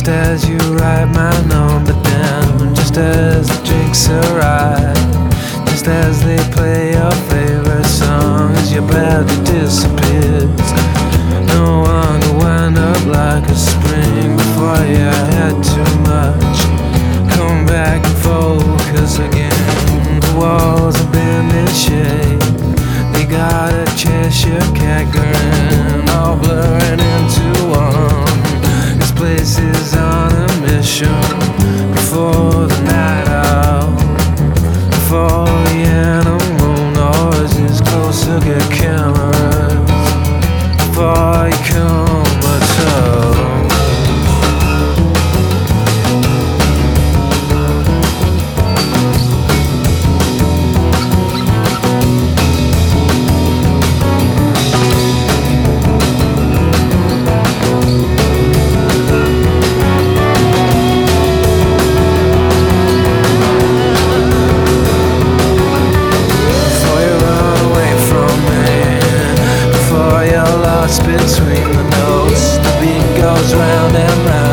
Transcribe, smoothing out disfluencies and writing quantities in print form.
Just as you write my number down, just as the drinks arrive, just as they play your favorite song, as your battery disappears. No one will wind up like a spring before you had too much. Come back and focus again. The walls have been in shape. They got a Cheshire cat grin, all blurring into one. This place is on a mission. Before the night out, before the animal noises closer get cameras, before you come at all. Between the notes, the beat goes round and round.